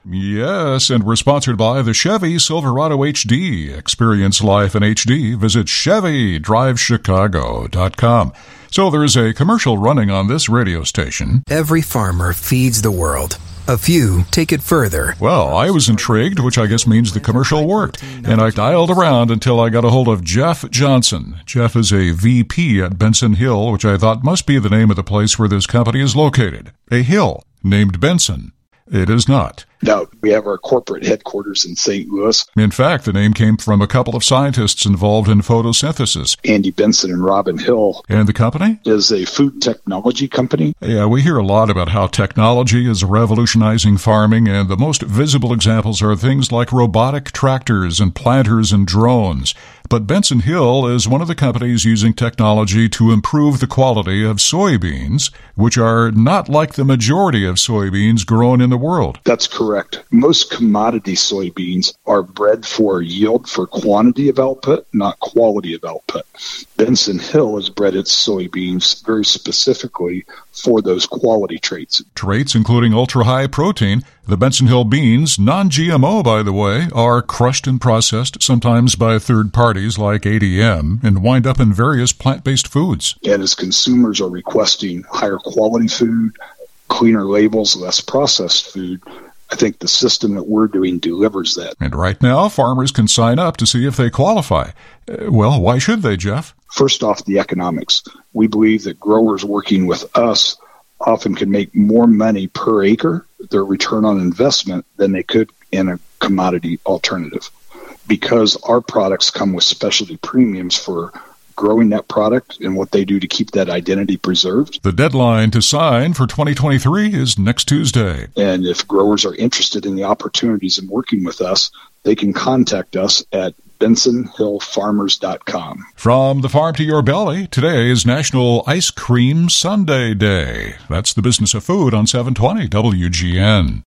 Yes, and we're sponsored by the Chevy Silverado HD. Experience life in HD. Visit ChevyDriveChicago.com. So there's a commercial running on this radio station. Every farmer feeds the world. A few take it further. Well, I was intrigued, which I guess means the commercial worked, and I dialed around until I got a hold of Jeff Johnson. Jeff is a VP at Benson Hill, which I thought must be the name of the place where this company is located. A hill named Benson. It is not. No, we have our corporate headquarters in St. Louis. In fact, the name came from a couple of scientists involved in photosynthesis. Andy Benson and Robin Hill. And the company? Is a food technology company. Yeah, we hear a lot about how technology is revolutionizing farming, and the most visible examples are things like robotic tractors and planters and drones. But Benson Hill is one of the companies using technology to improve the quality of soybeans, which are not like the majority of soybeans grown in the world. That's correct. Most commodity soybeans are bred for yield, for quantity of output, not quality of output. Benson Hill has bred its soybeans very specifically for those quality traits. Traits including ultra-high protein. The Benson Hill beans, non-GMO by the way, are crushed and processed, sometimes by third parties like ADM, and wind up in various plant-based foods. And as consumers are requesting higher quality food, cleaner labels, less processed food, I think the system that we're doing delivers that. And right now, farmers can sign up to see if they qualify. Well, why should they, Jeff? First off, the economics. We believe that growers working with us often can make more money per acre, their return on investment, than they could in a commodity alternative. Because our products come with specialty premiums for growing that product and what they do to keep that identity preserved. The deadline to sign for 2023 is next Tuesday. And if growers are interested in the opportunities in working with us, they can contact us at BensonHillFarmers.com. From the farm to your belly, today is National Ice Cream Sundae Day. That's the business of food on 720 WGN.